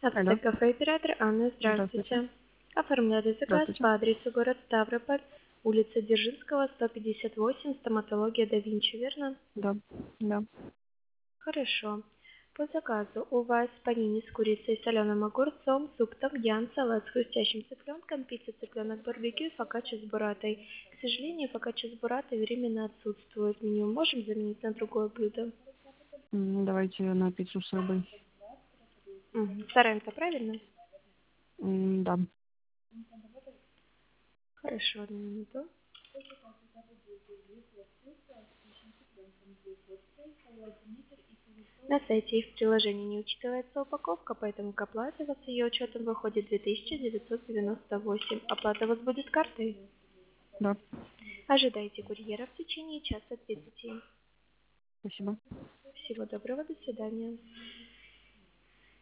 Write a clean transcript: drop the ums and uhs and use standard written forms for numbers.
Алло, Автокафе «Оператор» Анна, здравствуйте. здравствуйте. Оформляли заказ Здравствуйте. по адресу город Ставрополь, улица Дзержинского, 158, стоматология да Винчи, верно? Да, да. Хорошо. По заказу у вас панини с курицей и соленым огурцом, суп том-ям, салат с хрустящим цыпленком, пицца цыпленок барбекю и фокаччо с буратой. К сожалению, фокаччо с буратой временно отсутствует в меню. Можем заменить на другое блюдо? Давайте на пиццу с рыбой. Стараемся, правильно? Да. Хорошо, одну минуту. На сайте и в приложении не учитывается упаковка, поэтому к оплате вас с ее учетом выходит 2998. Оплата у вас будет картой. Да. Ожидайте курьера в течение часа 30. Спасибо. Всего доброго, до свидания.